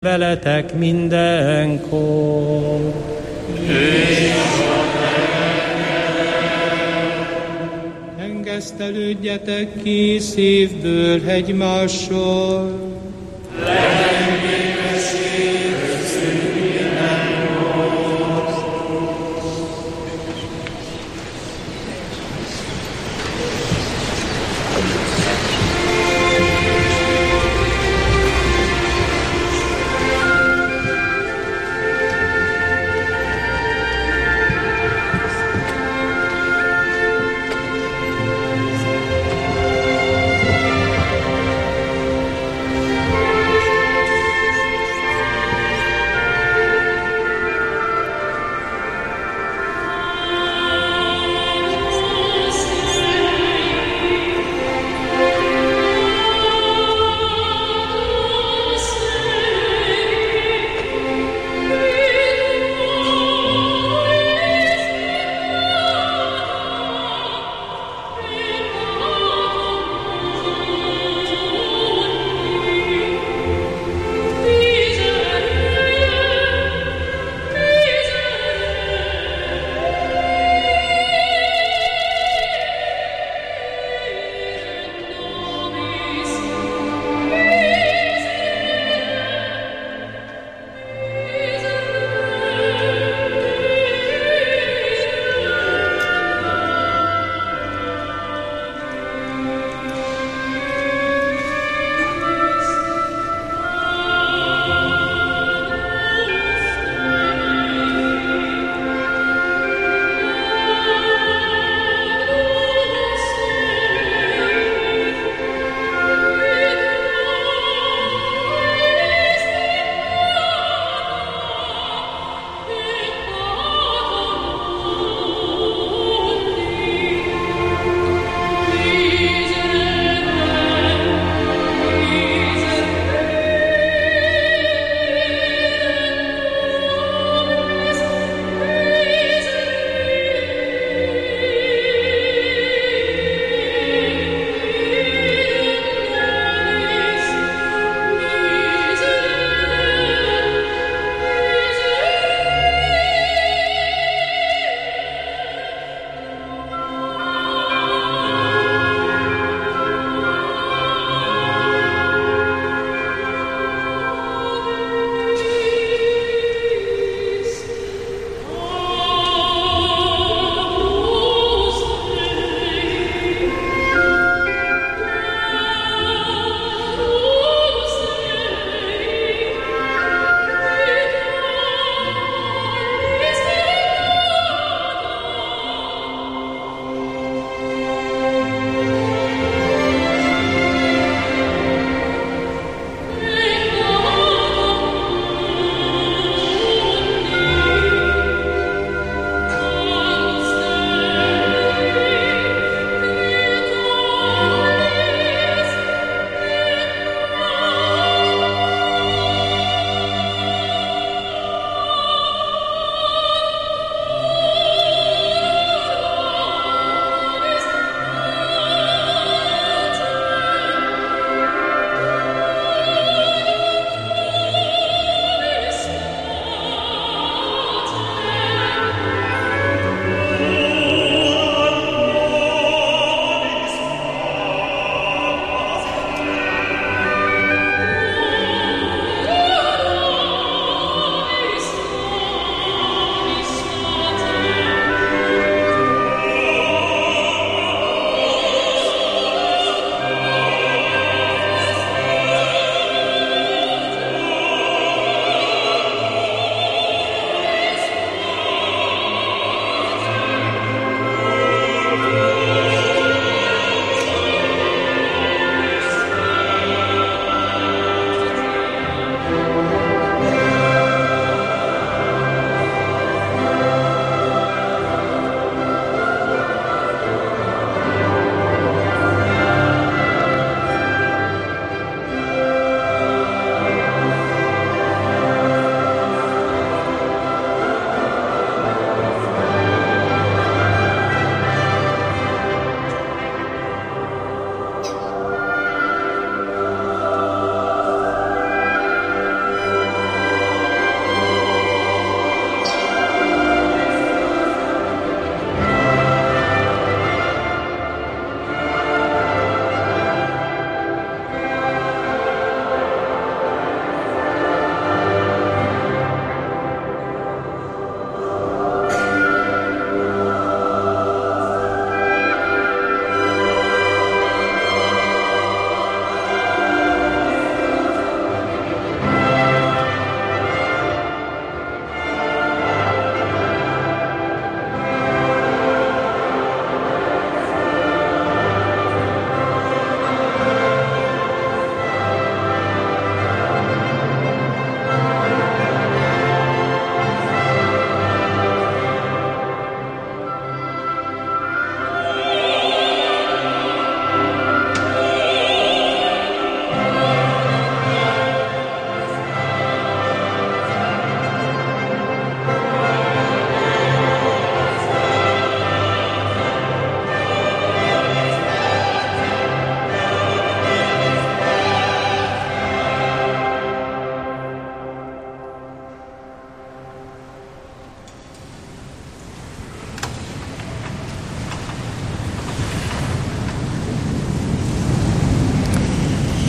veletek mindenkor. Engesztelődjetek ki szívből egymással.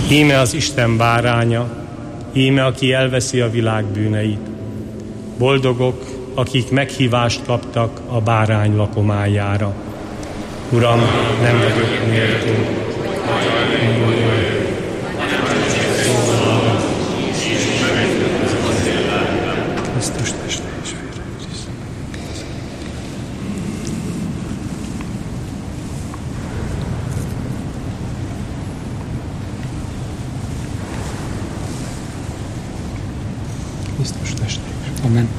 Íme az Isten báránya, íme aki elveszi a világ bűneit. Boldogok, akik meghívást kaptak a bárány lakomájára. Uram, nem vagyok méltó, Krisztus teste és vére. Krisztus teste és vére. Amen.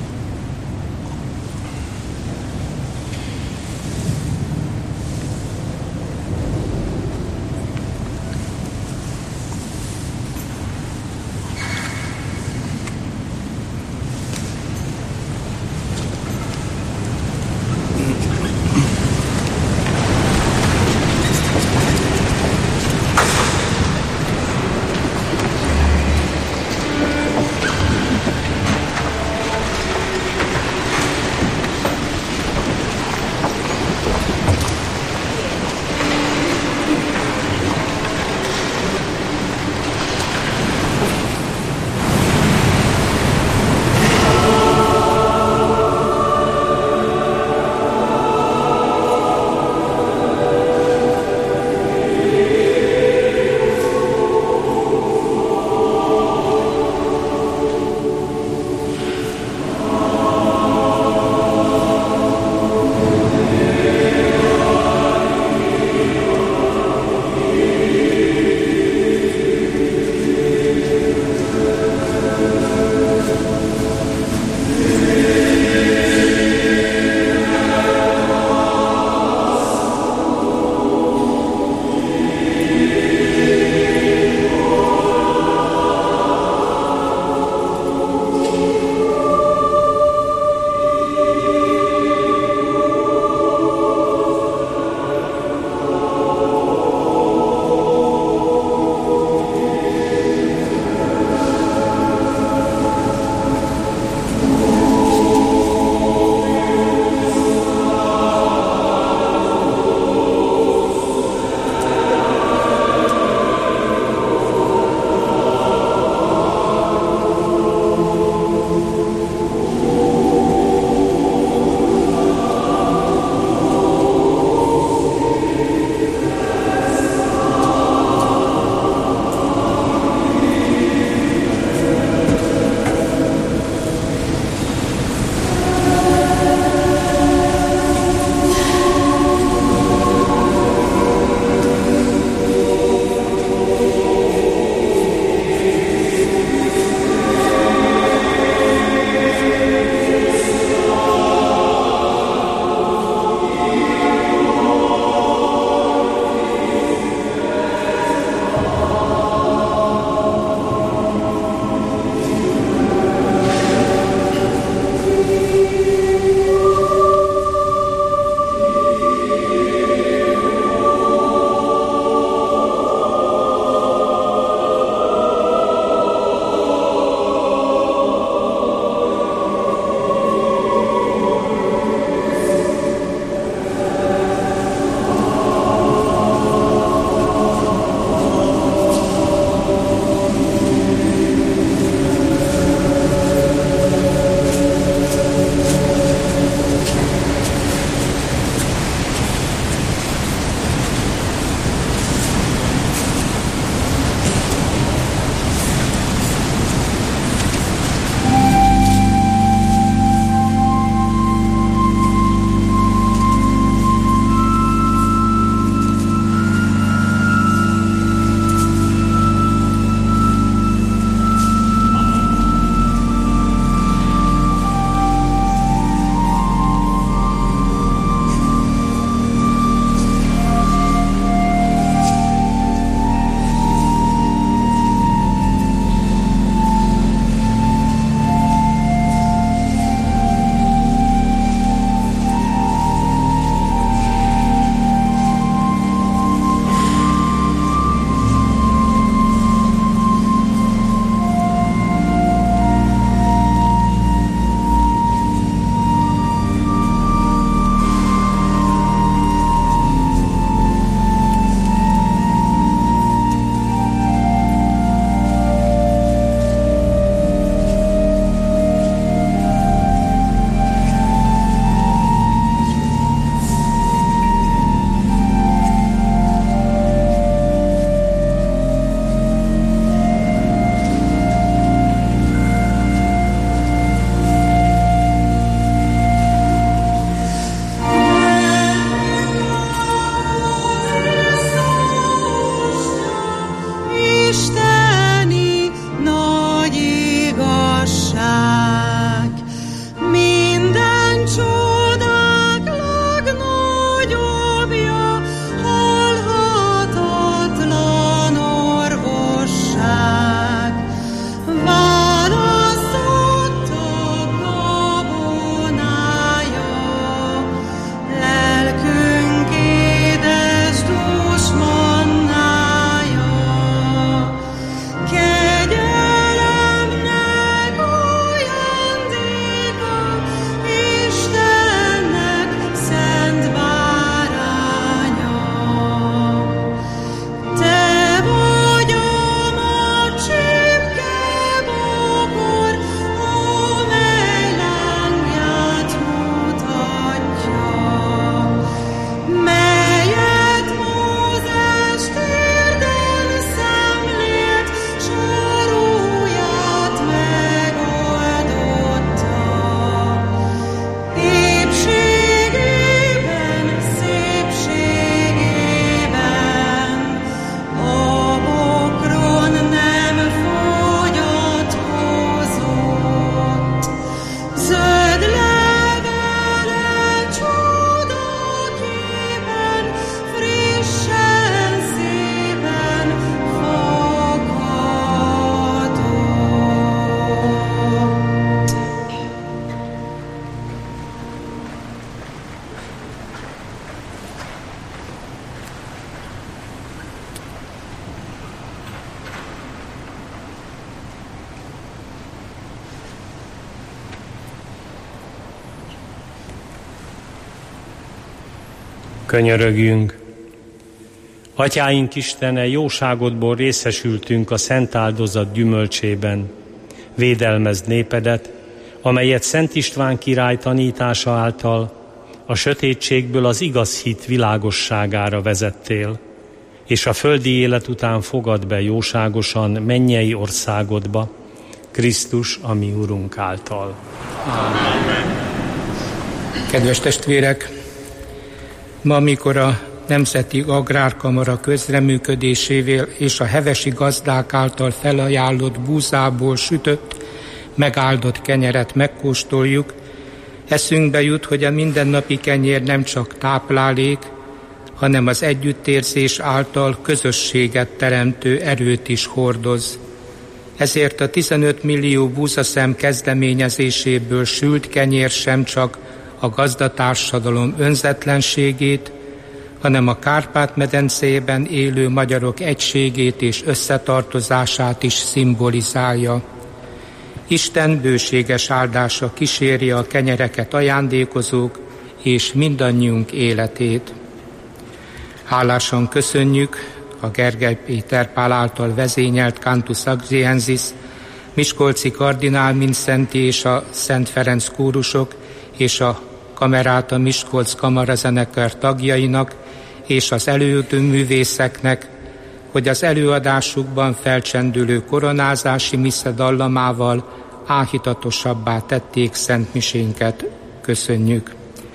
Könyörögjünk! Atyáink Istene, jóságodból részesültünk a szent áldozat gyümölcsében. Védelmezd népedet, amelyet Szent István király tanítása által a sötétségből az igaz hit világosságára vezettél, és a földi élet után fogad be jóságosan mennyei országodba, Krisztus, a mi Urunk által. Amen. Kedves testvérek, ma, amikor a Nemzeti Agrárkamara közreműködésével és a hevesi gazdák által felajánlott búzából sütött, megáldott kenyeret megkóstoljuk, eszünkbe jut, hogy a mindennapi kenyér nem csak táplálék, hanem az együttérzés által közösséget teremtő erőt is hordoz. Ezért a 15 millió búzaszem kezdeményezéséből sült kenyér sem csak a gazdatársadalom önzetlenségét, hanem a Kárpát-medencében élő magyarok egységét és összetartozását is szimbolizálja. Isten bőséges áldása kíséri a kenyereket ajándékozók és mindannyiunk életét. Hálásan köszönjük a Gergely Péter Pál által vezényelt Cantus Axiensis, miskolci kardinál Mindszenty és a Szent Ferenc kórusok és a Kameráta Miskolc kamarazenekar tagjainak és az előadó művészeknek, hogy az előadásukban felcsendülő koronázási missza dallamával áhítatosabbá tették szent misénket. Köszönjük!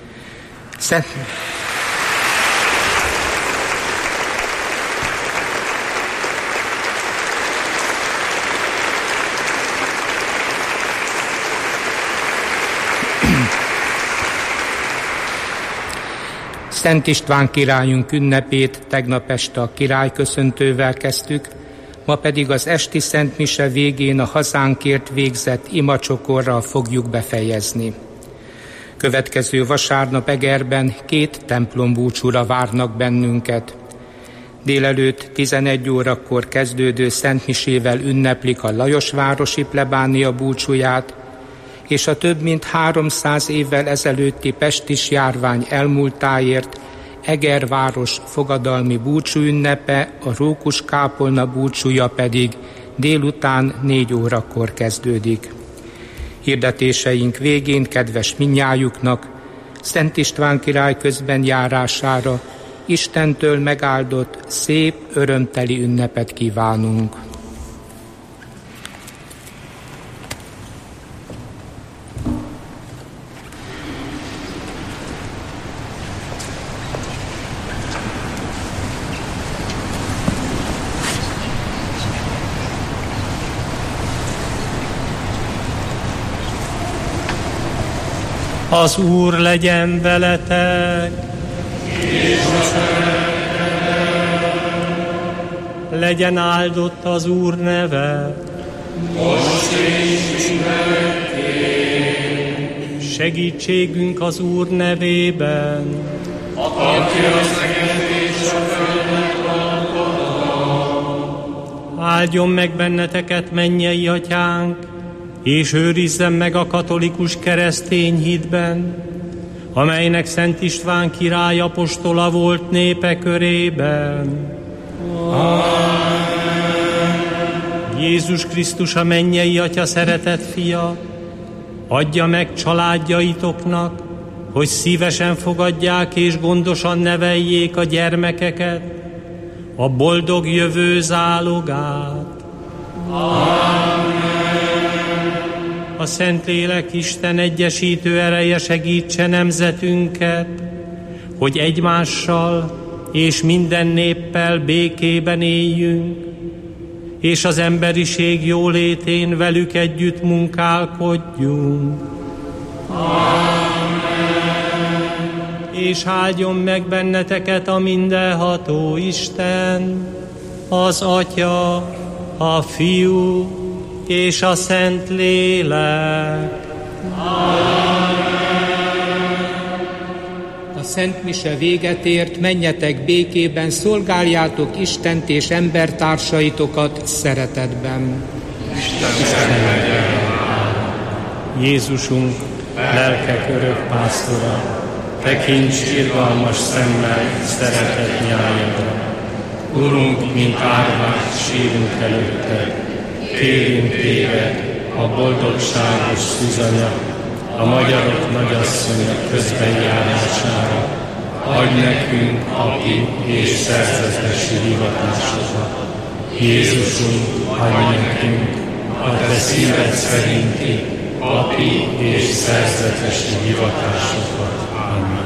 Szent István királyunk ünnepét tegnap este a királyköszöntővel kezdtük, ma pedig az esti Szent Mise végén a hazánkért végzett imacsokorral fogjuk befejezni. Következő vasárnap Egerben 2 templombúcsúra várnak bennünket. Délelőtt 11 órakor kezdődő Szent Misével ünneplik a Lajosvárosi plebánia búcsúját, és a több mint 300 évvel ezelőtti pestis járvány elmúltáért Eger város fogadalmi búcsúünnepe, a Rókus-kápolna búcsúja pedig délután 4 órakor kezdődik. Hirdetéseink végén kedves mindnyájuknak Szent István király közben járására Istentől megáldott, szép, örömteli ünnepet kívánunk. Az Úr legyen veletek, és legyen áldott az Úr neve, most és mindennyiképp. Segítségünk az Úr nevében, aki az eget és a földet alkotta. Áldjon meg benneteket mennyei Atyánk, és őrizzen meg a katolikus keresztény hitben, amelynek Szent István király apostola volt népe körében. Amen. Jézus Krisztus, a mennyei Atya szeretett fia, adja meg családjaitoknak, hogy szívesen fogadják és gondosan neveljék a gyermekeket, a boldog jövő zálogát. Amen. A Szentlélek Isten egyesítő ereje segítse nemzetünket, hogy egymással és minden néppel békében éljünk, és az emberiség jólétén velük együtt munkálkodjunk. Amen. És áldjon meg benneteket a mindenható Isten, az Atya, a Fiú és a Szentlélek. A Szent Mise véget ért, menjetek békében, szolgáljátok Istent és embertársaitokat szeretetben. Jézusunk, lelkek örök pásztora, tekints irgalmas szemmel szeretett nyájadra. Urunk, mint árvák sírunk előtted, kérünk téged a boldogságos Szuzanya, a magyarok nagyasszonya közbenjárására, adj nekünk api és szerzetesi hivatásokat. Jézusunk, adj nekünk a te szíved szerinti api és szerzetesi hivatásokat. Amen.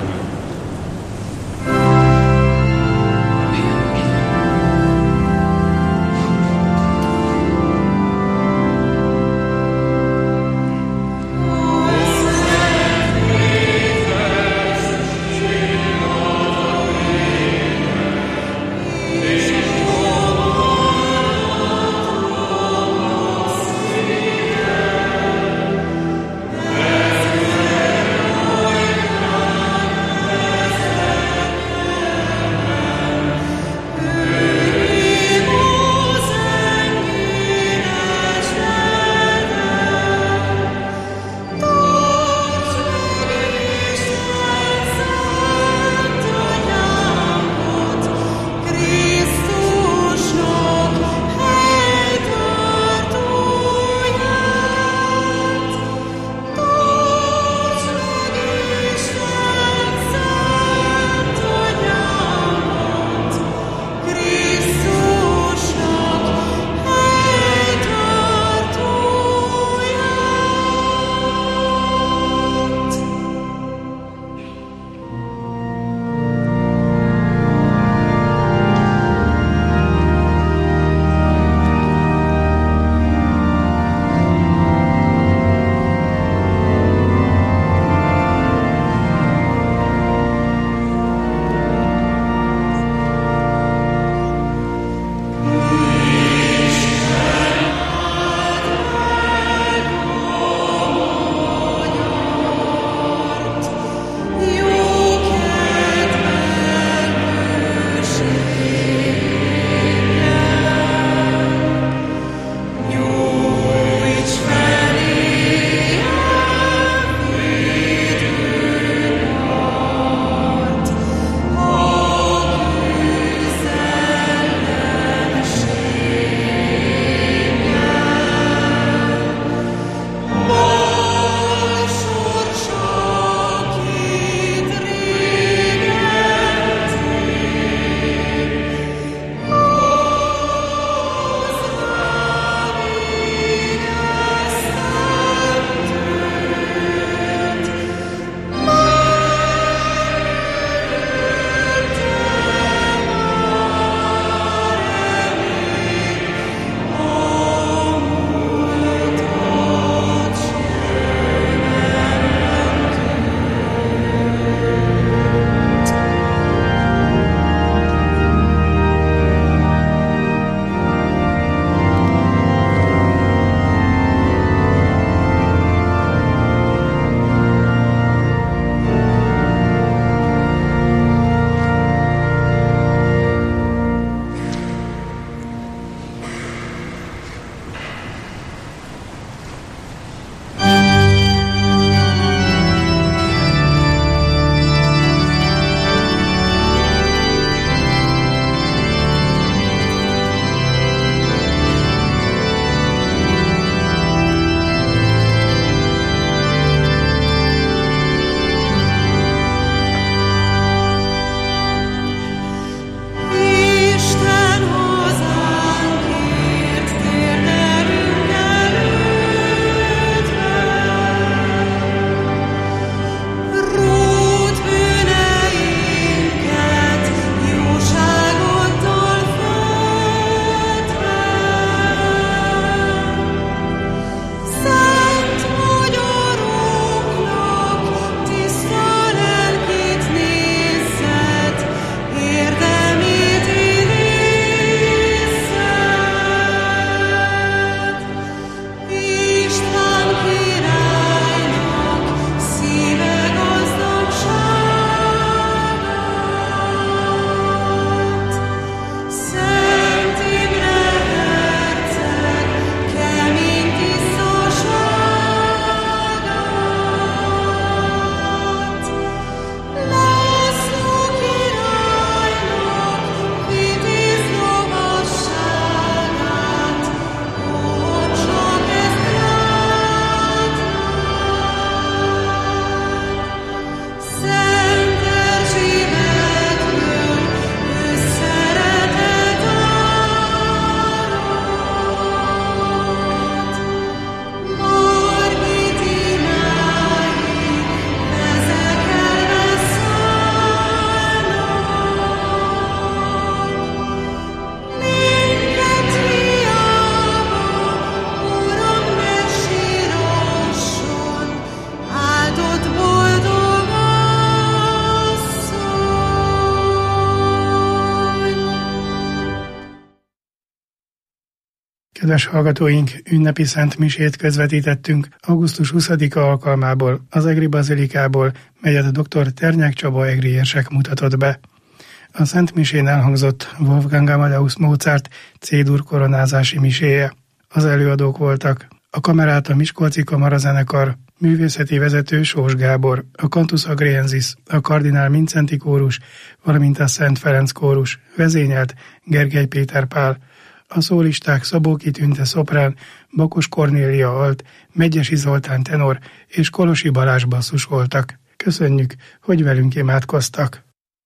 Kedves hallgatóink, ünnepi szent misét közvetítettünk augusztus 20-a alkalmából, az Egri Bazilikából, melyet dr. Ternyák Csaba egri érsek mutatott be. A szent misén elhangzott Wolfgang Amadeus Mozart C-dur koronázási miséje. Az előadók voltak a Camerata Miskolci Kamarazenekar, művészeti vezető Sós Gábor, a Cantus Agriensis, a Kardinál Mincenti kórus, valamint a Szent Ferenc kórus, vezényelt Gergely Péter Pál. A szólisták Szabóki Tünte szoprán, Bakos Kornélia alt, Megyesi Zoltán tenor és Kolosi Balázs basszus voltak. Köszönjük, hogy velünk imádkoztak!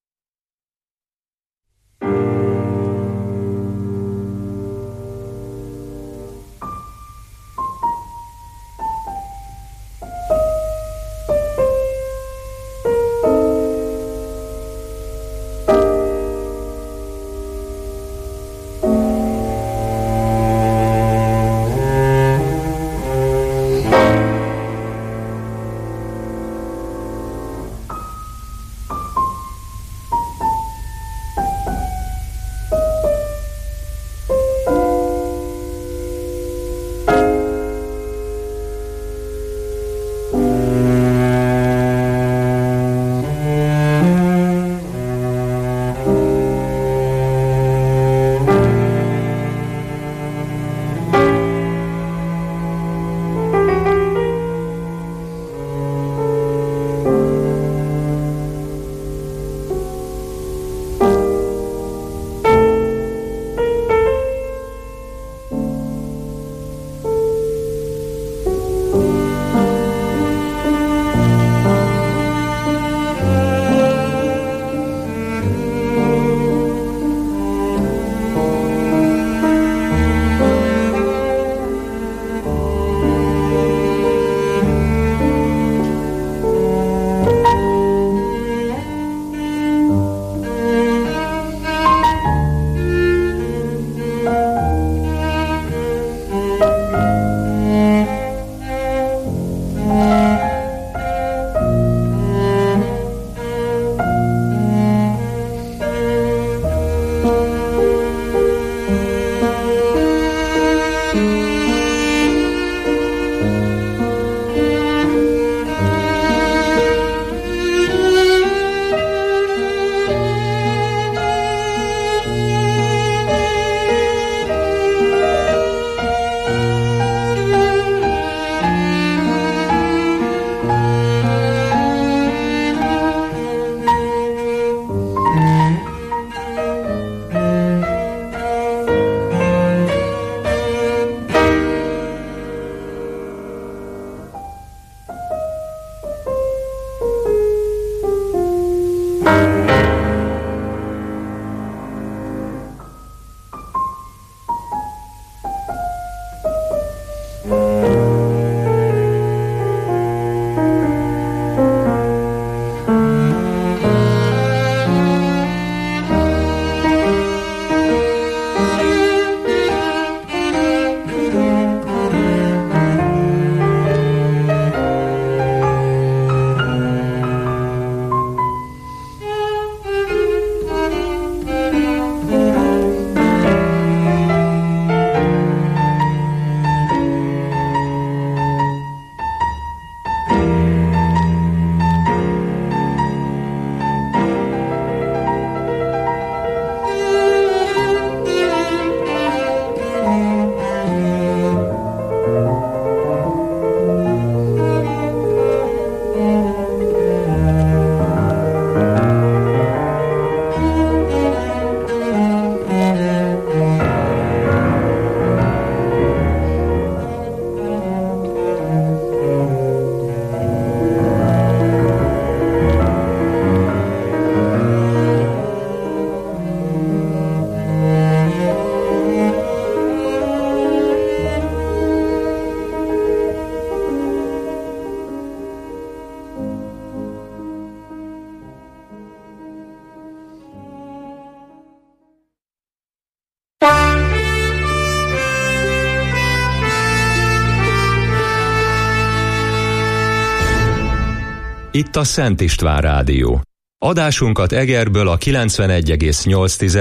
Itt a Szent István Rádió. Adásunkat Egerből a 91,8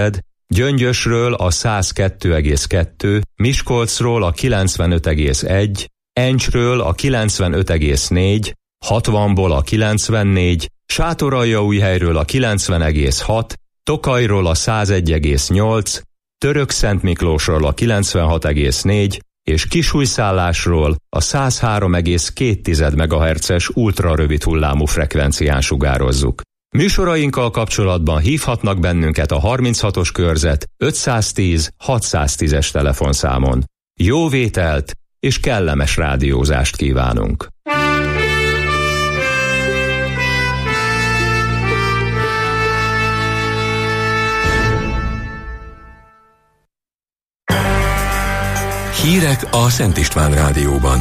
Gyöngyösről a 102,2, Miskolcról a 95,1, Encsről a 95,4, 60-ból a 94, Sátoraljaújhelyről a 90,6, Tokajról a 101,8, Törökszentmiklósról a 96,4 és Kisújszállásról a 103,2 MHz-es ultrarövid hullámú frekvencián sugározzuk. Műsorainkkal kapcsolatban hívhatnak bennünket a 36-os körzet 510 610-es telefonszámon. Jó vételt és kellemes rádiózást kívánunk! Hírek a Szent István Rádióban.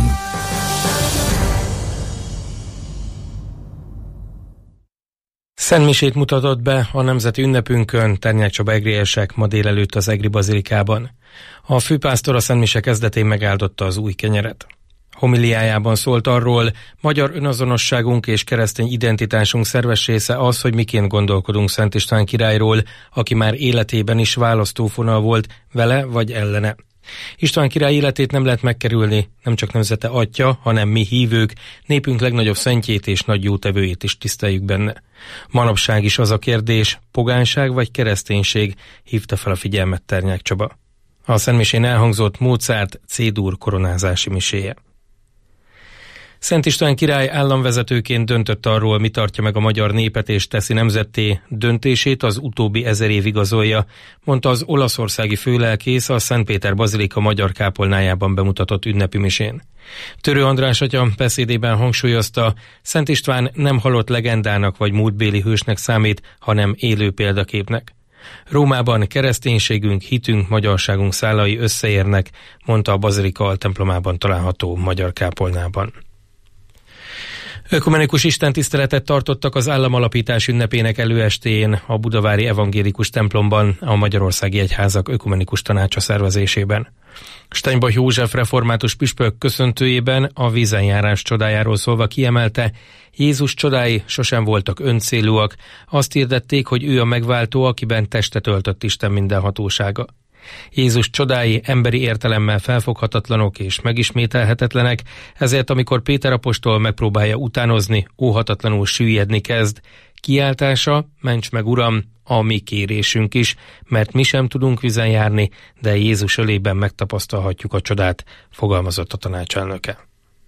Szentmisét mutatott be a nemzeti ünnepünkön Ternyák Csaba egriérsek ma délelőtt az Egri bazilikában. A főpásztor a szentmise kezdetén megáldotta az új kenyeret. Homiliájában szólt arról, magyar önazonosságunk és keresztény identitásunk szerves része az, hogy miként gondolkodunk Szent István királyról, aki már életében is választófonal volt, vele vagy ellene. István király életét nem lehet megkerülni, nem csak nemzete atya, hanem mi hívők, népünk legnagyobb szentjét és nagy jótevőjét is tiszteljük benne. Manapság is az a kérdés, pogánság vagy kereszténység, hívta fel a figyelmet Ternyák Csaba. A szentmisén elhangzott Mozart C-dur koronázási miséje. Szent István király államvezetőként döntött arról, mi tartja meg a magyar népet és teszi nemzetté, döntését az utóbbi 1000 év igazolja, mondta az olaszországi főlelkész a Szentpéter bazilika magyar kápolnájában bemutatott ünnepi misén. Törő András atya beszédében hangsúlyozta, Szent István nem halott legendának vagy múltbéli hősnek számít, hanem élő példaképnek. Rómában kereszténységünk, hitünk, magyarságunk szálai összeérnek, mondta a bazilika altemplomában található magyar kápolnában. Ökumenikus istentiszteletet tartottak az államalapítás ünnepének előestéjén a budavári evangélikus templomban a Magyarországi Egyházak Ökumenikus Tanácsa szervezésében. Steinbach József református püspök köszöntőjében a vízenjárás csodájáról szólva kiemelte, Jézus csodái sosem voltak öncélúak, azt hirdették, hogy ő a megváltó, akiben testet öltött Isten mindenhatósága. Jézus csodái emberi értelemmel felfoghatatlanok és megismételhetetlenek, ezért amikor Péter apostol megpróbálja utánozni, óhatatlanul süllyedni kezd. Kiáltása, ments meg Uram, a mi kérésünk is, mert mi sem tudunk vízen járni, de Jézus ölében megtapasztalhatjuk a csodát, fogalmazott a tanácselnöke.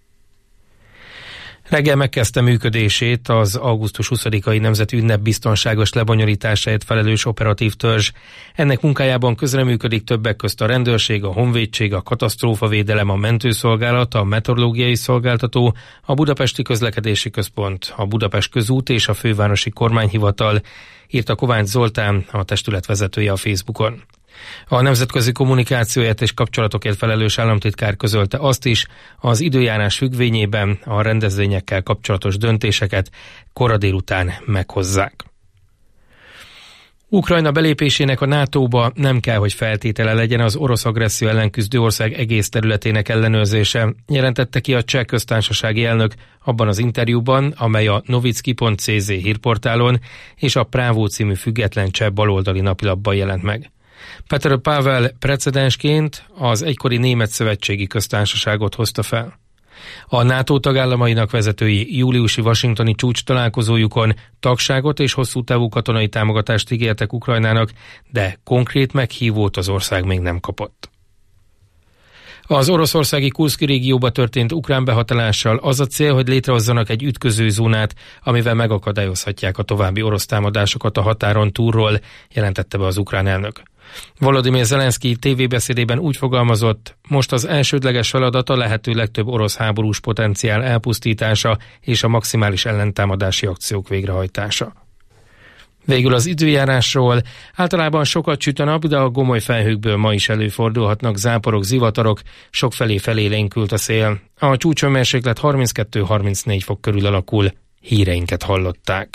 Reggel megkezdte működését az augusztus 20-ai nemzeti ünnep biztonságos lebonyolításáért felelős operatív törzs. Ennek munkájában közreműködik többek közt a rendőrség, a honvédség, a katasztrófavédelem, a mentőszolgálat, a meteorológiai szolgáltató, a Budapesti Közlekedési Központ, a Budapest Közút és a Fővárosi Kormányhivatal, írta Kovács Zoltán, a testület vezetője a Facebookon. A nemzetközi kommunikációért és kapcsolatokért felelős államtitkár közölte azt is, az időjárás függvényében a rendezvényekkel kapcsolatos döntéseket kora délután meghozzák. Ukrajna belépésének a NATO-ba nem kell, hogy feltétele legyen az orosz agresszió ellen küzdő ország egész területének ellenőrzése, jelentette ki a Cseh köztársasági elnök abban az interjúban, amely a novicki.cz hírportálon és a Právo című független cseh baloldali napilapban jelent meg. Petr Pavel precedensként az egykori Német Szövetségi Köztársaságot hozta fel. A NATO tagállamainak vezetői júliusi washingtoni csúcs találkozójukon tagságot és hosszú távú katonai támogatást ígértek Ukrajnának, de konkrét meghívót az ország még nem kapott. Az oroszországi Kurszki régióba történt ukrán behatolással az a cél, hogy létrehozzanak egy ütközőzónát, amivel megakadályozhatják a további orosz támadásokat a határon túlról, jelentette be az ukrán elnök. Volodymyr Zelenszky tévébeszédében úgy fogalmazott, most az elsődleges feladat a lehető legtöbb orosz háborús potenciál elpusztítása és a maximális ellentámadási akciók végrehajtása. Végül az időjárásról. Általában sokat süt a nap, de a gomoly felhőkből ma is előfordulhatnak záporok, zivatarok, sokfelé felélénkült a szél. A csúcshőmérséklet 32-34 fok körül alakul. Híreinket hallották.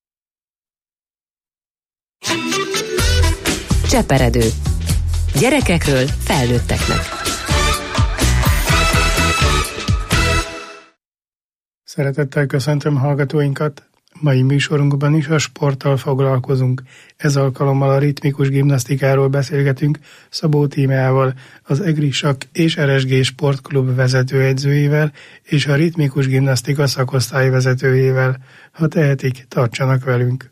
Cseperedő. Gyerekekről felnőtteknek. Szeretettel köszöntöm hallgatóinkat. Mai műsorunkban is a sporttal foglalkozunk. Ez alkalommal a ritmikus gimnasztikáról beszélgetünk Szabó Tímeával, az EGRI Sakk és RSG Sportklub vezetőedzőjével és a ritmikus gimnasztika szakosztály vezetőjével. Ha tehetik, tartsanak velünk!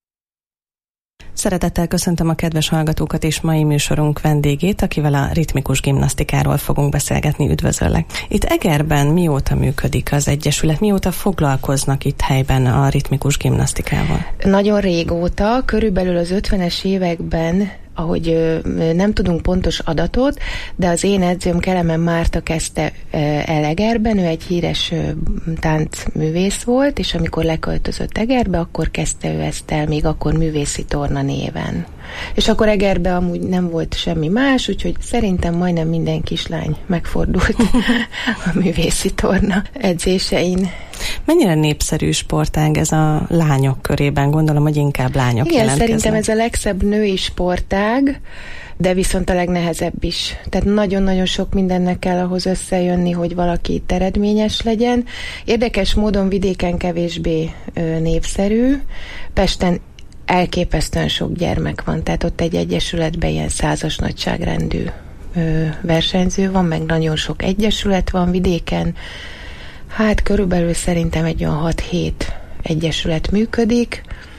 Szeretettel köszöntöm a kedves hallgatókat és mai műsorunk vendégét, akivel a ritmikus gimnasztikáról fogunk beszélgetni. Üdvözöllek! Itt Egerben mióta működik az egyesület? Mióta foglalkoznak itt helyben a ritmikus gimnasztikával? Nagyon régóta, körülbelül az 50-es években, ahogy nem tudunk pontos adatot, de az én edzőm Kelemen Márta kezdte el Egerben, ő egy híres táncművész volt, és amikor leköltözött Egerbe, akkor kezdte ő ezt el, még akkor művészi torna néven. És akkor Egerbe amúgy nem volt semmi más, úgyhogy szerintem majdnem minden kislány megfordult a művészi torna edzésein. Mennyire népszerű sportág ez a lányok körében? Gondolom, hogy inkább lányok jelentkeznek. Igen, szerintem ez a legszebb női sportág, de viszont a legnehezebb is. Tehát nagyon-nagyon sok mindennek kell ahhoz összejönni, hogy valaki itt eredményes legyen. Érdekes módon vidéken kevésbé népszerű. Pesten elképesztően sok gyermek van, tehát ott egy egyesületben ilyen 100-as nagyságrendű versenyző van, meg nagyon sok egyesület van vidéken. Hát körülbelül szerintem egy olyan 6-7 egyesület működik.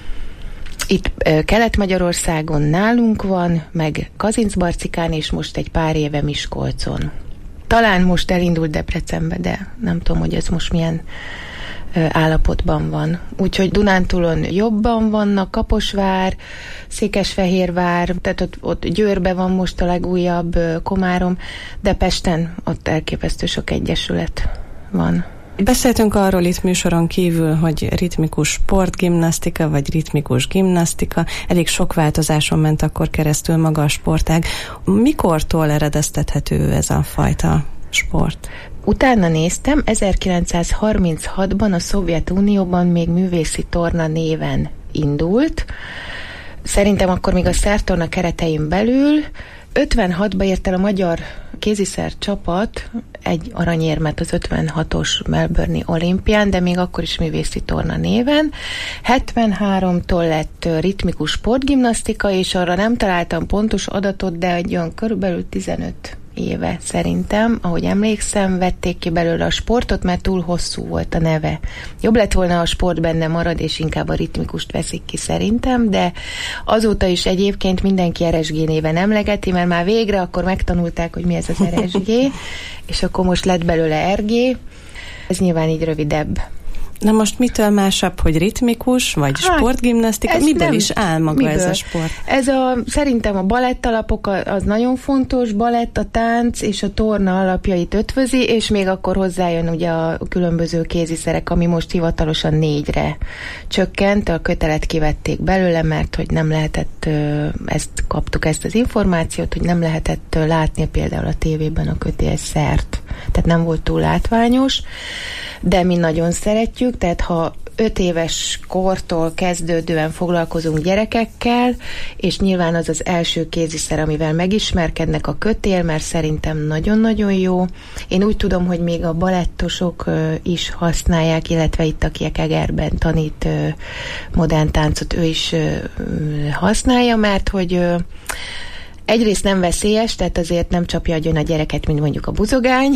Itt Kelet-Magyarországon nálunk van, meg Kazincbarcikán, és most egy pár éve Miskolcon. Talán most elindult Debrecenbe, de nem tudom, hogy ez most milyen állapotban van. Úgyhogy Dunántúlon jobban vannak, Kaposvár, Székesfehérvár, tehát ott Győrben van most a legújabb, Komárom, de Pesten ott elképesztő sok egyesület van. Beszéltünk arról itt műsoron kívül, hogy ritmikus sportgimnasztika, vagy ritmikus gimnasztika. Elég sok változáson ment akkor keresztül maga a sportág. Mikortól eredeztethető ez a fajta sport? Utána néztem, 1936-ban a Szovjetunióban még művészi torna néven indult. Szerintem akkor még a szertorna keretein belül. 56-ba ért el a magyar kéziszer csapat egy aranyérmet az 56-os Melbourne-i olimpián, de még akkor is művészi torna néven. 73-tól lett ritmikus sportgimnasztika, és arra nem találtam pontos adatot, de egy olyan körülbelül 15 éve szerintem, ahogy emlékszem, vették ki belőle a sportot, mert túl hosszú volt a neve. Jobb lett volna, a sport benne marad, és inkább a ritmikust veszik ki szerintem, de azóta is egyébként mindenki RSG néven emlegeti, mert már végre akkor megtanulták, hogy mi ez az RSG, és akkor most lett belőle RG. Ez nyilván így rövidebb. Na most mitől másabb, hogy ritmikus, vagy sportgimnasztika? Miből is áll maga ez a sport? Szerintem a balett alapok az nagyon fontos, balett, a tánc és a torna alapjait ötvözi, és még akkor hozzájön ugye a különböző kéziszerek, ami most hivatalosan 4-re csökkent, a kötelet kivették belőle, mert hogy nem lehetett, kaptuk ezt az információt, hogy nem lehetett látni például a tévében a kötélszert. Tehát nem volt túl látványos, de mi nagyon szeretjük, tehát ha 5 éves kortól kezdődően foglalkozunk gyerekekkel, és nyilván az az első kéziszer, amivel megismerkednek, a kötél, mert szerintem nagyon-nagyon jó. Én úgy tudom, hogy még a balettosok is használják, illetve itt, aki Egerben tanít modern táncot, ő is használja, mert hogy egyrészt nem veszélyes, tehát azért nem csapja agyon a gyereket, mint mondjuk a buzogány,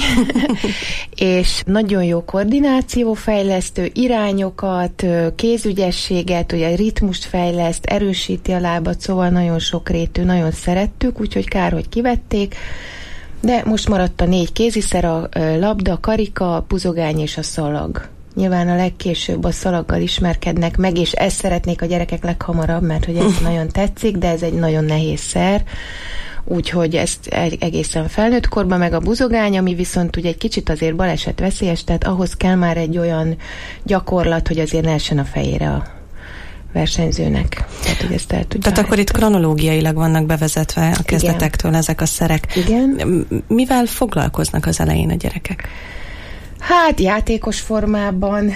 és nagyon jó koordinációfejlesztő, irányokat, kézügyességet, ugye ritmust fejleszt, erősíti a lábat, szóval nagyon sokrétű, nagyon szerettük, úgyhogy kár, hogy kivették, de most maradt a 4 kéziszer, a labda, a karika, a buzogány és a szalag. Nyilván a legkésőbb a szalaggal ismerkednek meg, és ezt szeretnék a gyerekek leghamarabb, mert hogy ez nagyon tetszik, de ez egy nagyon nehéz szer, úgyhogy ezt egészen felnőtt korban, meg a buzogány, ami viszont ugye egy kicsit azért balesetveszélyes, tehát ahhoz kell már egy olyan gyakorlat, hogy azért ne essen a fejére a versenyzőnek. Tehát, hogy ezt el tudja. Tehát akkor itt kronológiailag vannak bevezetve a kezdetektől ezek a szerek. Igen. Mivel foglalkoznak az elején a gyerekek? Hát játékos formában,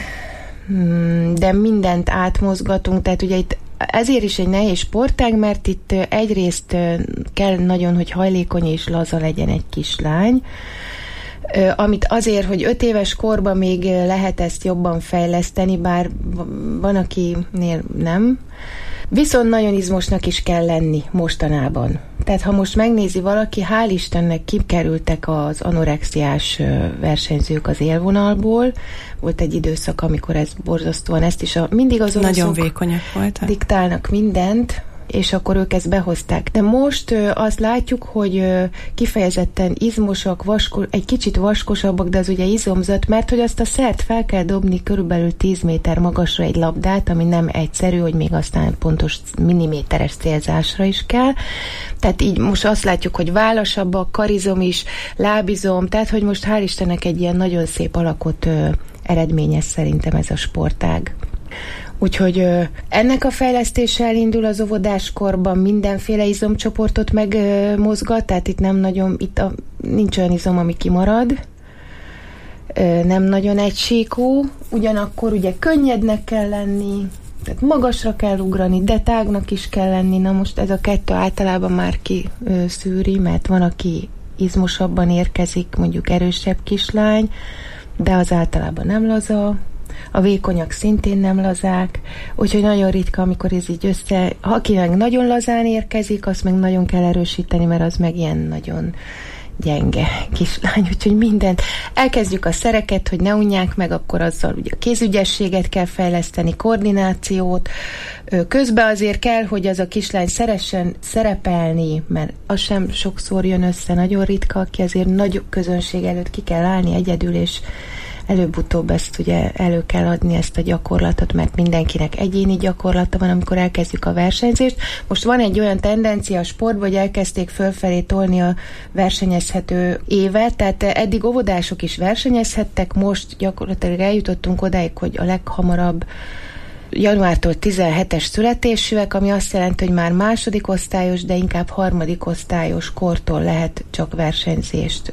de mindent átmozgatunk, tehát ugye itt ezért is egy nehéz sportág, mert itt egyrészt kell nagyon, hogy hajlékony és laza legyen egy kislány, amit azért, hogy 5 éves korban még lehet ezt jobban fejleszteni, bár van, akinél nem. Viszont nagyon izmosnak is kell lenni mostanában. Tehát ha most megnézi valaki, hál' Istennek kikerültek az anorexiás versenyzők az élvonalból. Volt egy időszak, amikor ez borzasztóan, ezt is mindig az oroszok nagyon vékonyak voltak, diktálnak mindent, és akkor ők ezt behozták. De most azt látjuk, hogy kifejezetten izmosak, egy kicsit vaskosabbak, de az ugye izomzat, mert hogy azt a szert fel kell dobni körülbelül 10 méter magasra egy labdát, ami nem egyszerű, hogy még aztán pontos milliméteres célzásra is kell. Tehát így most azt látjuk, hogy vállasabbak, karizom is, lábizom, tehát hogy most hál' Istennek egy ilyen nagyon szép alakot eredményez szerintem ez a sportág. Úgyhogy ennek a fejlesztése elindul az óvodáskorban, mindenféle izomcsoportot megmozgat, tehát itt nem nagyon, nincs olyan izom, ami kimarad, nem nagyon egysíkú, ugyanakkor ugye könnyednek kell lenni, tehát magasra kell ugrani, de tágnak is kell lenni. Na most ez a kettő általában már kiszűri, mert van, aki izmosabban érkezik, mondjuk erősebb kislány, de az általában nem laza. A vékonyak szintén nem lazák, úgyhogy nagyon ritka, amikor ez így aki meg nagyon lazán érkezik, azt meg nagyon kell erősíteni, mert az meg ilyen nagyon gyenge kislány, úgyhogy mindent. Elkezdjük a szereket, hogy ne unják meg, akkor azzal ugye a kézügyességet kell fejleszteni, koordinációt. Közben azért kell, hogy az a kislány szeressen szerepelni, mert az sem sokszor jön össze, nagyon ritka, aki azért nagy közönség előtt ki kell állni egyedül, és előbb-utóbb ezt ugye elő kell adni, ezt a gyakorlatot, mert mindenkinek egyéni gyakorlata van, amikor elkezdjük a versenyzést. Most van egy olyan tendencia a sportban, hogy elkezdték fölfelé tolni a versenyezhető évet, tehát eddig óvodások is versenyezhettek, most gyakorlatilag eljutottunk odáig, hogy a leghamarabb januártól 17-es születésűek, ami azt jelenti, hogy már második osztályos, de inkább harmadik osztályos kortól lehet csak versenyzést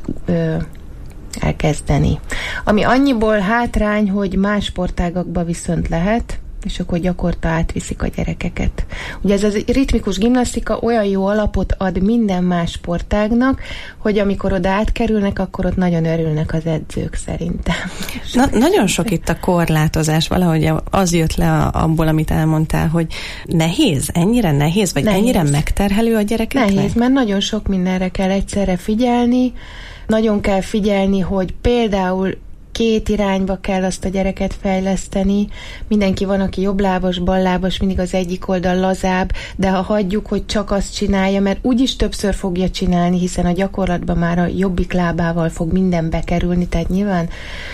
elkezdeni. Ami annyiból hátrány, hogy más sportágakban viszont lehet, és akkor gyakorta átviszik a gyerekeket. Ugye ez a ritmikus gimnasztika olyan jó alapot ad minden más sportágnak, hogy amikor oda átkerülnek, akkor ott nagyon örülnek az edzők szerintem. Nagyon sok itt a korlátozás, valahogy az jött le abból, amit elmondtál, hogy nehéz, ennyire nehéz, vagy nehéz. Ennyire megterhelő a gyerekeknek? Nehéz, mert nagyon sok mindenre kell egyszerre figyelni, nagyon kell figyelni, hogy például 2 irányba kell azt a gyereket fejleszteni. Mindenki van, aki jobblábas, ballábas, mindig az egyik oldal lazább, de ha hagyjuk, hogy csak azt csinálja, mert úgyis többször fogja csinálni, hiszen a gyakorlatban már a jobbik lábával fog minden bekerülni, tehát nyilván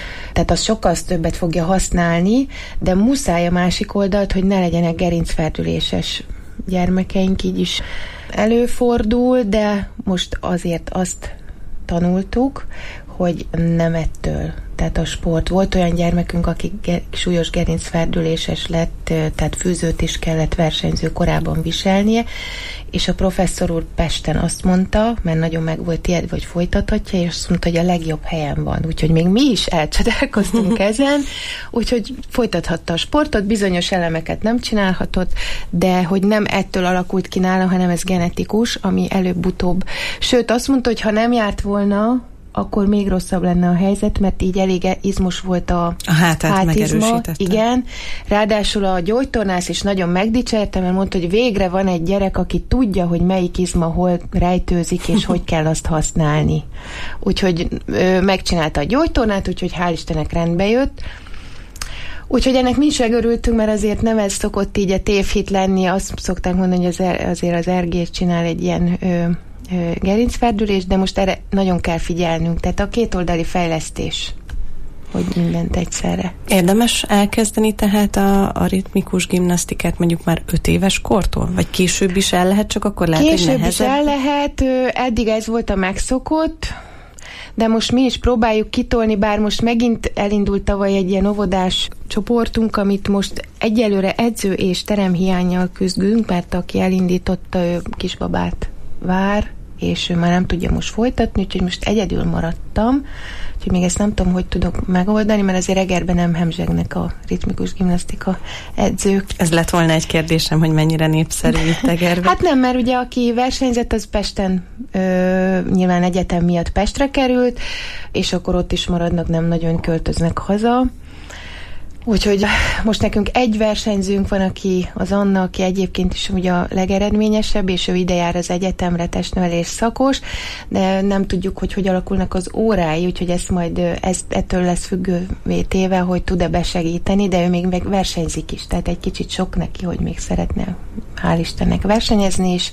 az sokkal többet fogja használni, de muszáj a másik oldalt, hogy ne legyenek gerincferdüléses gyermekeink, így is előfordul, de most azért azt tanultuk, hogy nem ettől. Tehát a sport. Volt olyan gyermekünk, aki súlyos gerincferdüléses lett, tehát fűzőt is kellett versenyző korában viselnie, és a professzor úr Pesten azt mondta, mert nagyon meg volt ijedve, hogy folytathatja, és azt mondta, hogy a legjobb helyen van. Úgyhogy még mi is elcsodálkoztunk ezen, úgyhogy folytathatta a sportot, bizonyos elemeket nem csinálhatott, de hogy nem ettől alakult ki nála, hanem ez genetikus, ami előbb-utóbb. Sőt, azt mondta, hogy ha nem járt volna, akkor még rosszabb lenne a helyzet, mert így elég izmos volt a hátizma. Igen. Ráadásul a gyógytornász is nagyon megdicsérte, mert mondta, hogy végre van egy gyerek, aki tudja, hogy melyik izma hol rejtőzik, és hogy kell azt használni. Úgyhogy megcsinálta a gyógytornát, úgyhogy hál' Istennek rendbe jött. Úgyhogy ennek mi is megörültünk, mert azért nem ez szokott így a tévhit lenni. Azt szokták mondani, hogy azért az RG csinál egy ilyen gerincferdülés, de most erre nagyon kell figyelnünk. Tehát a kétoldali fejlesztés, hogy mindent egyszerre. Érdemes elkezdeni tehát a ritmikus gimnasztikát mondjuk már 5 éves kortól? Vagy később is el lehet, csak akkor lehet, később hogy nehezebb? Később is el lehet, eddig ez volt a megszokott, de most mi is próbáljuk kitolni, bár most megint elindult tavaly egy ilyen óvodás csoportunk, amit most egyelőre edző és teremhiánnyal küzdünk, mert aki elindította, ő kisbabát vár, és ő már nem tudja most folytatni, úgyhogy most egyedül maradtam, úgyhogy még ezt nem tudom, hogy tudok megoldani, mert azért Egerben nem hemzsegnek a ritmikus gimnasztika edzők. Ez lett volna egy kérdésem, hogy mennyire népszerű itt Egerben. Hát nem, mert ugye aki versenyzett, az Pesten nyilván egyetem miatt Pestre került, és akkor ott is maradnak, nem nagyon költöznek haza. Úgyhogy most nekünk egy versenyzőnk van, aki az Anna, aki egyébként is ugye a legeredményesebb, és ő ide jár az egyetemre, testnevelés szakos, de nem tudjuk, hogy alakulnak az órái, úgyhogy ezt majd ettől lesz függővé téve, hogy tud-e besegíteni, de ő még versenyzik is, tehát egy kicsit sok neki, hogy még szeretne, hál' Istennek, versenyezni is.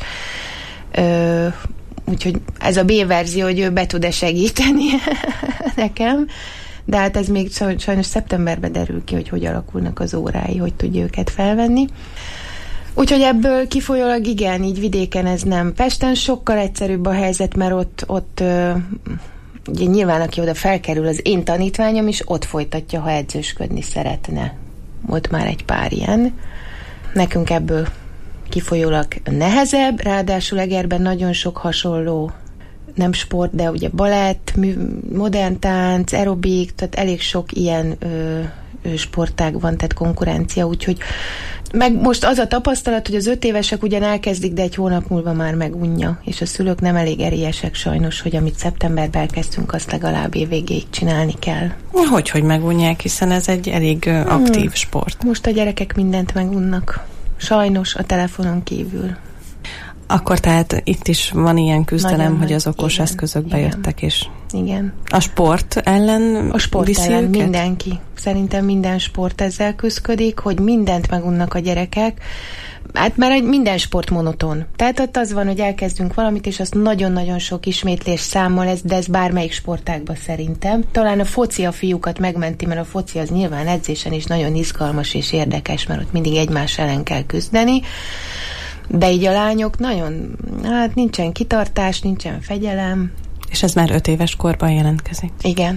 Úgyhogy ez a B-verzió, hogy ő be tud-e segíteni nekem. De hát ez még sajnos szeptemberben derül ki, hogy alakulnak az órái, hogy tudja őket felvenni. Úgyhogy ebből kifolyólag igen, így vidéken ez nem. Pesten sokkal egyszerűbb a helyzet, mert ott ugye nyilván aki oda felkerül, az én tanítványom is ott folytatja, ha edzősködni szeretne. Volt már egy pár ilyen. Nekünk ebből kifolyólag nehezebb, ráadásul Egerben nagyon sok hasonló nem sport, de ugye balett, modern tánc, aerobik, tehát elég sok ilyen sportág van, tehát konkurencia, úgyhogy meg most az a tapasztalat, hogy az 5 évesek ugyan elkezdik, de egy hónap múlva már megunja, és a szülők nem elég erélyesek sajnos, hogy amit szeptemberben elkezdtünk, azt legalább évvégéig csinálni kell. Hogy megunják, hiszen ez egy elég aktív sport. Most a gyerekek mindent megunnak. Sajnos a telefonon kívül. Akkor tehát itt is van ilyen küzdelem, nagyon, hogy az okos eszközök bejöttek, és igen. A sport ellen a sport ellen őket? Mindenki. Szerintem minden sport ezzel küzdik, hogy mindent megunnak a gyerekek. Hát már minden sport monoton. Tehát ott az van, hogy elkezdünk valamit, és azt nagyon-nagyon sok ismétlés számmal, de ez bármelyik sportágban szerintem. Talán a foci a fiúkat megmenti, mert a foci az nyilván edzésen is nagyon izgalmas és érdekes, mert ott mindig egymás ellen kell küzdeni. De így a lányok nagyon, hát nincsen kitartás, nincsen fegyelem. És ez már 5 éves korban jelentkezik. Igen.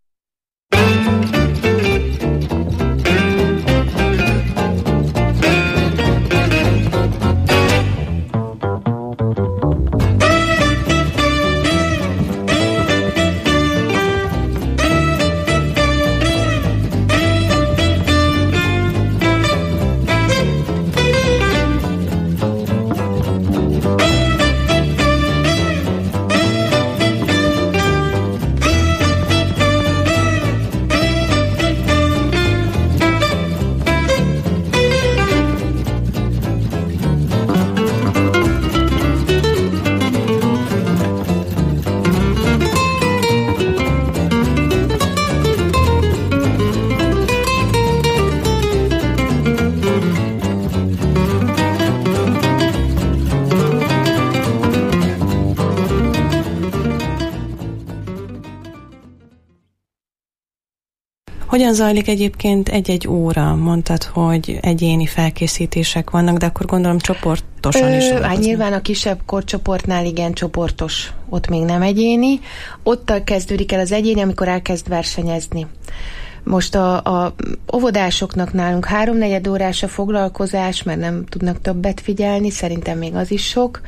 Hogyan zajlik egyébként egy-egy óra? Mondtad, hogy egyéni felkészítések vannak, de akkor gondolom csoportosan is. Hát nyilván a kisebb korcsoportnál igen csoportos, ott még nem egyéni. Ott kezdődik el az egyéni, amikor elkezd versenyezni. Most a óvodásoknak nálunk 3-4 órás a foglalkozás, mert nem tudnak többet figyelni, szerintem még az is sok.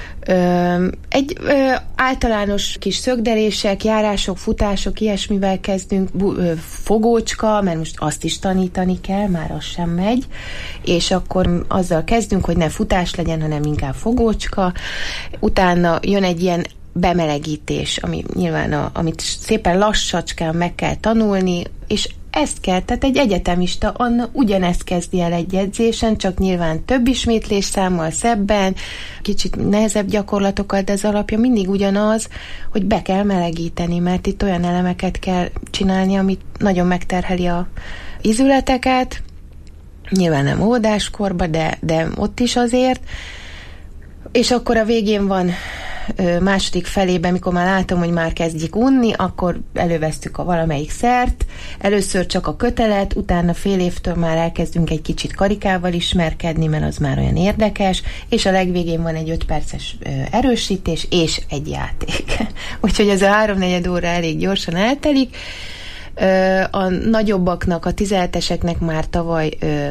Általános kis szögdelések, járások, futások, ilyesmivel kezdünk, fogócska, mert most azt is tanítani kell, már az sem megy, és akkor azzal kezdünk, hogy ne futás legyen, hanem inkább fogócska. Utána jön egy ilyen bemelegítés, ami nyilván amit szépen lassacskán meg kell tanulni, és ezt kell, tehát egy egyetemista Anna ugyanezt kezdi el egy edzésen, csak nyilván több ismétlés számmal szebben, kicsit nehezebb gyakorlatokkal, de az alapja mindig ugyanaz, hogy be kell melegíteni, mert itt olyan elemeket kell csinálni, amit nagyon megterheli a izületeket, nyilván nem óvodáskorban, de ott is azért, és akkor a végén van második felében, mikor már látom, hogy már kezdjük unni, akkor elővesztük a valamelyik szert, először csak a kötelet, utána fél évtől már elkezdünk egy kicsit karikával ismerkedni, mert az már olyan érdekes, és a legvégén van egy 5 perces erősítés, és egy játék. Úgyhogy ez a 3-4 óra elég gyorsan eltelik. A nagyobbaknak, a 17-eseknek már tavaly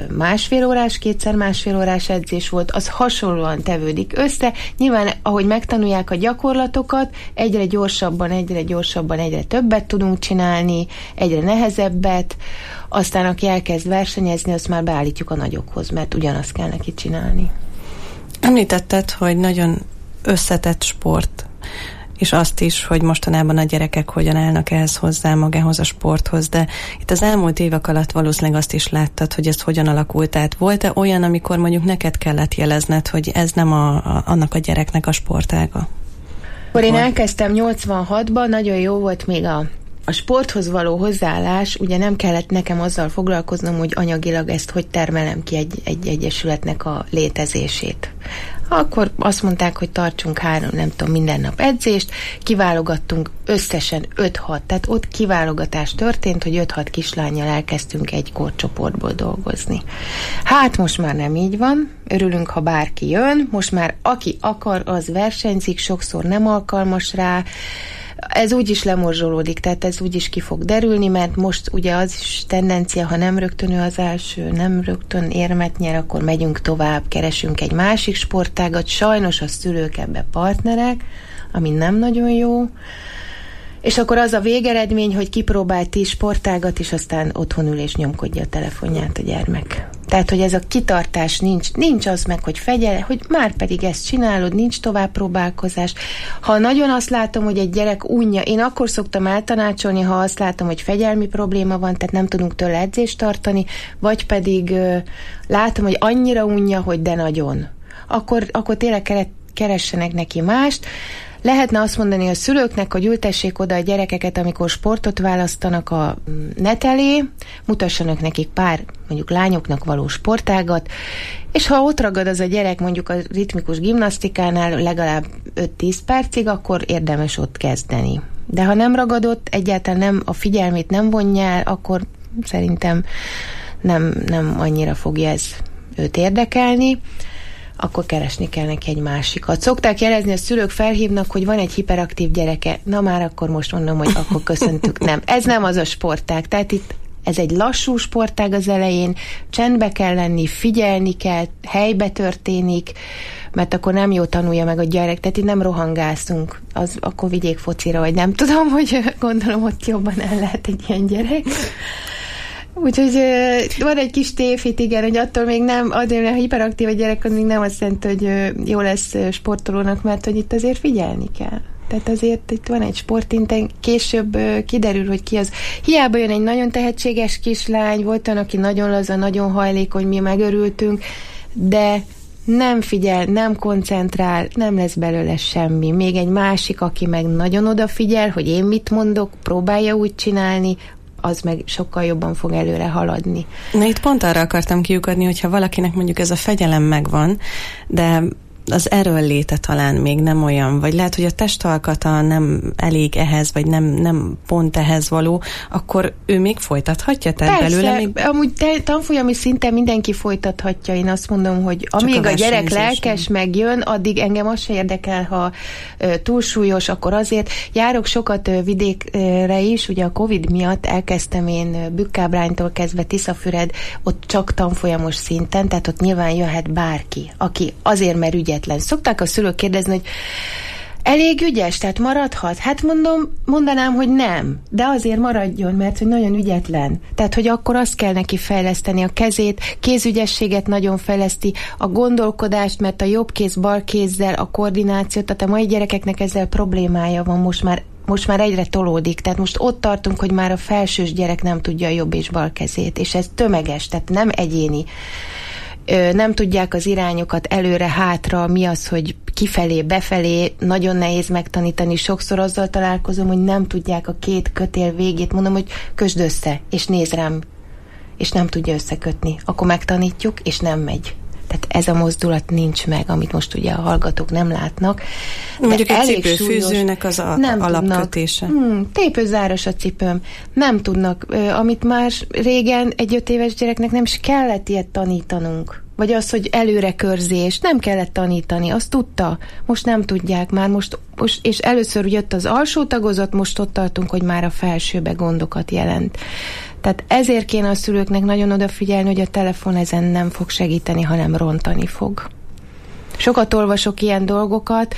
kétszer másfél órás edzés volt, az hasonlóan tevődik össze. Nyilván, ahogy megtanulják a gyakorlatokat, egyre gyorsabban, egyre többet tudunk csinálni, egyre nehezebbet, aztán aki elkezd versenyezni, azt már beállítjuk a nagyokhoz, mert ugyanazt kell neki csinálni. Említetted, hogy nagyon összetett sport, és azt is, hogy mostanában a gyerekek hogyan állnak ehhez hozzá, magához a sporthoz, de itt az elmúlt évek alatt valószínűleg azt is láttad, hogy ez hogyan alakult. Tehát volt-e olyan, amikor mondjuk neked kellett jelezned, hogy ez nem annak a gyereknek a sportága? Akkor én elkezdtem 86-ban, nagyon jó volt még a sporthoz való hozzáállás, ugye nem kellett nekem azzal foglalkoznom, hogy anyagilag ezt hogy termelem ki egy egyesületnek a létezését. Akkor azt mondták, hogy tartsunk 3, minden nap edzést, kiválogattunk összesen 5-6, tehát ott kiválogatás történt, hogy 5-6 kislánnyal elkezdtünk egy korcsoportból dolgozni. Hát most már nem így van, örülünk, ha bárki jön, most már aki akar, az versenyzik, sokszor nem alkalmas rá, ez úgy is lemorzsolódik, tehát ez úgy is ki fog derülni, mert most ugye az is tendencia, ha nem rögtön ő az első, nem rögtön érmet nyer, akkor megyünk tovább, keresünk egy másik sportágat, sajnos a szülők ebbe partnerek, ami nem nagyon jó, és akkor az a végeredmény, hogy kipróbál 10 sportágat, és aztán otthon ül és nyomkodja a telefonját a gyermek. Tehát, hogy ez a kitartás nincs az meg, hogy fegyel, hogy már pedig ezt csinálod, nincs tovább próbálkozás. Ha nagyon azt látom, hogy egy gyerek unja, én akkor szoktam eltanácsolni, ha azt látom, hogy fegyelmi probléma van, tehát nem tudunk tőle edzést tartani, vagy pedig látom, hogy annyira unja, hogy de nagyon. Akkor tényleg keressenek neki mást. Lehetne azt mondani a szülőknek, hogy ültessék oda a gyerekeket, amikor sportot választanak a net elé, mutassanak nekik pár, mondjuk lányoknak való sportágat, és ha ott ragad az a gyerek mondjuk a ritmikus gimnasztikánál legalább 5-10 percig, akkor érdemes ott kezdeni. De ha nem ragadott, egyáltalán nem, a figyelmét nem vonja el, akkor szerintem nem annyira fogja ez őt érdekelni, akkor keresni kell neki egy másikat. Szokták jelezni, a szülők felhívnak, hogy van egy hiperaktív gyereke. Na már akkor most mondom, hogy akkor köszöntük. Nem, ez nem az a sportág. Tehát itt ez egy lassú sportág az elején, csendbe kell lenni, figyelni kell, helybe történik, mert akkor nem jó tanulja meg a gyerek, tehát itt nem rohangászunk, az akkor vigyék focira, vagy nem tudom, hogy gondolom, ott jobban el lehet egy ilyen gyerek. Úgyhogy van egy kis tévhit, igen, hogy attól még nem, azért, a hiperaktív a gyerek, az még nem azt jelenti, hogy jó lesz sportolónak, mert hogy itt azért figyelni kell. Tehát azért itt van egy sportinten, később kiderül, hogy ki az. Hiába jön egy nagyon tehetséges kislány, volt olyan, aki nagyon laza, nagyon hajlékony, mi megörültünk, de nem figyel, nem koncentrál, nem lesz belőle semmi. Még egy másik, aki meg nagyon odafigyel, hogy én mit mondok, próbálja úgy csinálni, az meg sokkal jobban fog előre haladni. Na itt pont arra akartam kiukadni, hogyha valakinek mondjuk ez a fegyelem megvan, de az erőnléte talán még nem olyan, vagy lehet, hogy a testalkata nem elég ehhez, vagy nem pont ehhez való, akkor ő még folytathatja? Tehát persze, belőle még... amúgy tanfolyami szinten mindenki folytathatja. Én azt mondom, hogy amíg a gyerek lelkes megjön, addig engem az se érdekel, ha túlsúlyos, akkor azért járok sokat vidékre is, ugye a Covid miatt elkezdtem én Bükkábránytól kezdve Tiszafüred, ott csak tanfolyamos szinten, tehát ott nyilván jöhet bárki, aki azért, mert ügyetlen. Szokták a szülők kérdezni, hogy elég ügyes, tehát maradhat? Hát mondanám, hogy nem, de azért maradjon, mert hogy nagyon ügyetlen. Tehát, hogy akkor azt kell neki fejleszteni a kezét, kézügyességet nagyon fejleszti, a gondolkodást, mert a jobb kéz bal kézzel a koordinációt, tehát a mai gyerekeknek ezzel problémája van most már egyre tolódik, tehát most ott tartunk, hogy már a felsős gyerek nem tudja a jobb és bal kezét, és ez tömeges, tehát nem egyéni. Nem tudják az irányokat előre-hátra, mi az, hogy kifelé, befelé, nagyon nehéz megtanítani. Sokszor azzal találkozom, hogy nem tudják a két kötél végét, mondom, hogy kösd össze, és nézd rám, és nem tudja összekötni. Akkor megtanítjuk, és nem megy. Tehát ez a mozdulat nincs meg, amit most ugye a hallgatók nem látnak. Mondjuk egy cipőfűzőnek az alapkötése. Tépőzáros a cipőm. Nem tudnak, amit már régen egy 5 éves gyereknek nem is kellett ilyet tanítanunk. Vagy az, hogy előrekörzés, nem kellett tanítani, azt tudta. Most nem tudják már, most és először jött az alsó tagozat, most ott tartunk, hogy már a felsőbe gondokat jelent. Tehát ezért kéne a szülőknek nagyon odafigyelni, hogy a telefon ezen nem fog segíteni, hanem rontani fog. Sokat olvasok ilyen dolgokat,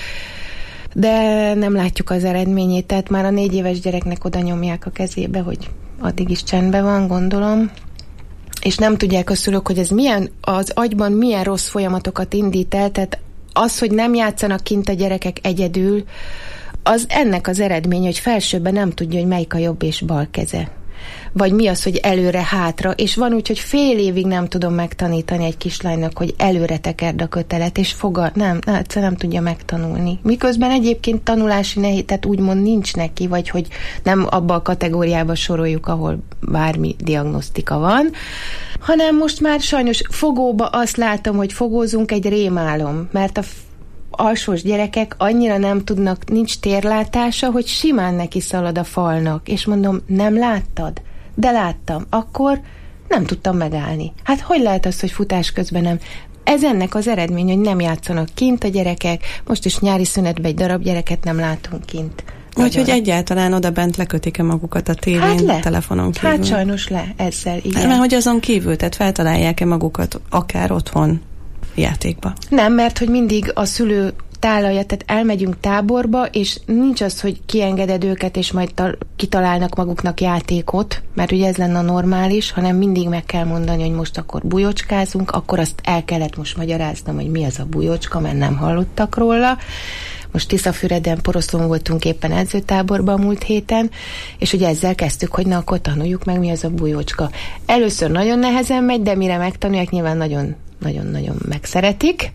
de nem látjuk az eredményét, tehát már a 4 éves gyereknek oda nyomják a kezébe, hogy addig is csendben van, gondolom. És nem tudják a szülők, hogy ez milyen, az agyban milyen rossz folyamatokat indít el, tehát az, hogy nem játszanak kint a gyerekek egyedül, az ennek az eredménye, hogy felsőben nem tudja, hogy melyik a jobb és bal keze. Vagy mi az, hogy előre-hátra, és van úgy, hogy fél évig nem tudom megtanítani egy kislánynak, hogy előre tekerd a kötelet, és egyszerűen nem tudja megtanulni. Miközben egyébként tanulási nehéz, tehát úgymond nincs neki, vagy hogy nem abba a kategóriába soroljuk, ahol bármi diagnosztika van, hanem most már sajnos fogóba azt látom, hogy fogózunk egy rémálom, mert a alsós gyerekek annyira nem tudnak, nincs térlátása, hogy simán neki szalad a falnak, és mondom, nem láttad? De láttam. Akkor nem tudtam megállni. Hát hogy lehet az, hogy futás közben nem? Ez ennek az eredmény, hogy nem játszanak kint a gyerekek, most is nyári szünetben egy darab gyereket nem látunk kint. Hogy egyáltalán oda bent lekötik-e magukat a tévén, telefonon kívül? Hát sajnos ezzel, igen. Mert hogy azon kívül, tehát feltalálják-e magukat akár otthon játékba? Nem, mert hogy mindig a szülő tálalja, tehát elmegyünk táborba, és nincs az, hogy kiengeded őket, és majd kitalálnak maguknak játékot, mert ugye ez lenne a normális, hanem mindig meg kell mondani, hogy most akkor bujocskázunk, akkor azt el kellett most magyaráznom, hogy mi az a bujocska, mert nem hallottak róla. Most Tiszafüreden, Poroszlón voltunk éppen edzőtáborban a múlt héten, és ugye ezzel kezdtük, hogy na, akkor tanuljuk meg, mi az a bujocska. Először nagyon nehezen megy, de mire megtanulják, nyilván nagyon-nagyon megszeretik.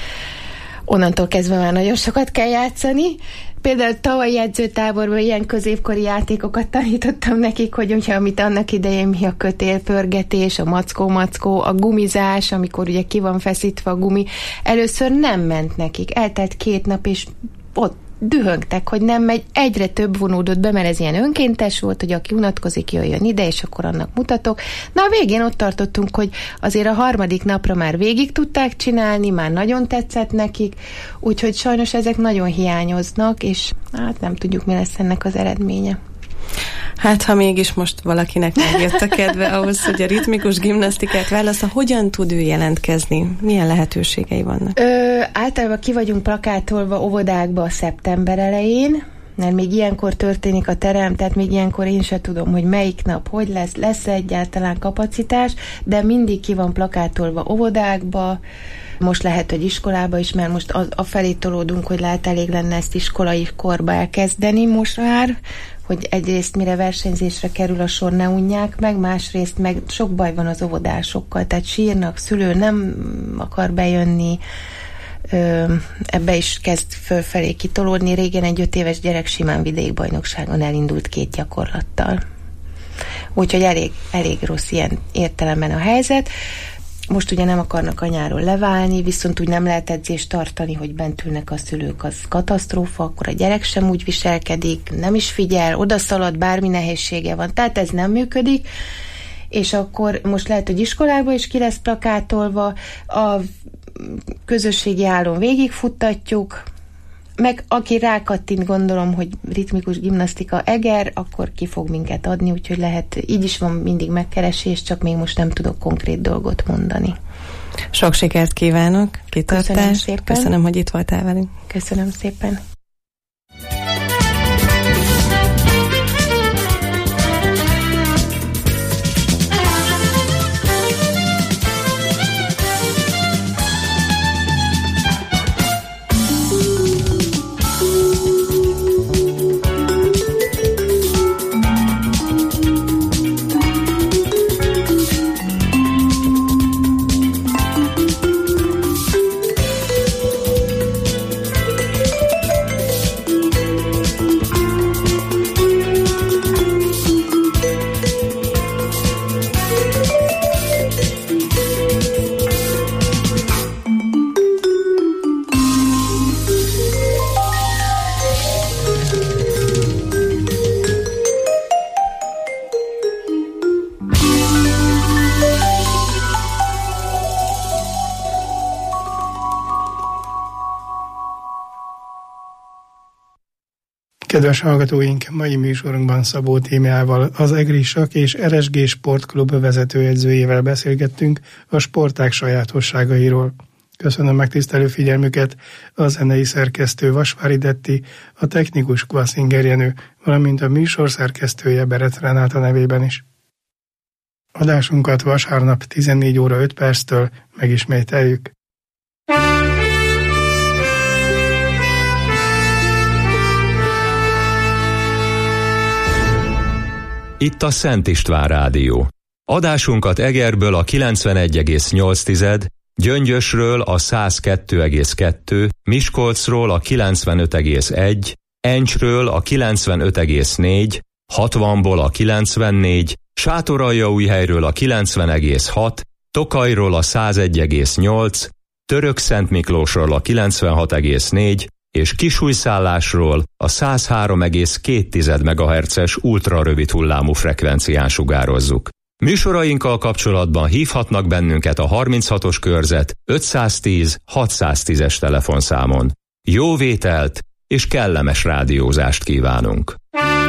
Onnantól kezdve már nagyon sokat kell játszani. Például tavalyi edzőtáborban ilyen középkori játékokat tanítottam nekik, hogy ugye, amit annak idején mi a kötélpörgetés, a mackó, a gumizás, amikor ugye ki van feszítve a gumi. Először nem ment nekik. Eltelt 2 nap, és ott dühöngtek, hogy nem megy, egyre több vonódott be, mert ez ilyen önkéntes volt, hogy aki unatkozik, jöjjön ide, és akkor annak mutatok. Na a végén ott tartottunk, hogy azért a 3. napra már végig tudták csinálni, már nagyon tetszett nekik, úgyhogy sajnos ezek nagyon hiányoznak, és hát nem tudjuk, mi lesz ennek az eredménye. Hát, ha mégis most valakinek megjött a kedve ahhoz, hogy a ritmikus gimnasztikát válasza, hogyan tud ő jelentkezni? Milyen lehetőségei vannak? Általában ki vagyunk plakátolva óvodákba a szeptember elején, mert még ilyenkor történik a terem, tehát még ilyenkor én se tudom, hogy melyik nap, hogy lesz-e egyáltalán kapacitás, de mindig ki van plakátolva óvodákba, most lehet, hogy iskolába is, mert most a felé tolódunk, hogy lehet elég lenne ezt iskolai korba elkezdeni most már, hogy egyrészt mire versenyzésre kerül a sor, ne unják meg, másrészt meg sok baj van az óvodásokkal, tehát sírnak, szülő nem akar bejönni, ebbe is kezd fölfelé kitolódni. Régen egy 5 éves gyerek simán vidékbajnokságon elindult 2 gyakorlattal. Úgyhogy elég rossz ilyen értelemben a helyzet. Most ugye nem akarnak anyáról leválni, viszont úgy nem lehet edzést tartani, hogy bent ülnek a szülők, az katasztrófa, akkor a gyerek sem úgy viselkedik, nem is figyel, odaszalad, bármi nehézsége van, tehát ez nem működik, és akkor most lehet, hogy iskolába is ki lesz plakátolva, a közösségi hálón végigfuttatjuk, meg aki rákattint, gondolom, hogy ritmikus gimnasztika Eger, akkor ki fog minket adni, úgyhogy lehet, így is van mindig megkeresés, csak még most nem tudok konkrét dolgot mondani. Sok sikert kívánok, kitartás. Köszönöm szépen. Köszönöm, hogy itt voltál velünk. Köszönöm szépen. Kedves hallgatóink, mai műsorunkban Szabó Tímeával, az EGRI Sakk és RSG Sportklub vezetőedzőjével beszélgettünk a sportág sajátosságairól. Köszönöm megtisztelő figyelmüket, a zenei szerkesztő Vasvári Detti, a technikus Kvaszinger Jenő, valamint a műsor szerkesztője Berec Renáta nevében is. Adásunkat vasárnap 14 óra 5 perctől megismételjük. Itt a Szent István Rádió. Adásunkat Egerből a 91,8, Gyöngyösről a 102,2, Miskolcról a 95,1, Encsről a 95,4, 60-ból a 94, Sátoraljaújhelyről a 90,6, Tokajról a 101,8, Törökszentmiklósról a 96,4 és Kisújszállásról a 103,2 MHz-es ultrarövid hullámú frekvencián sugározzuk. Műsorainkkal kapcsolatban hívhatnak bennünket a 36-os körzet 510 610-es telefonszámon. Jó vételt és kellemes rádiózást kívánunk!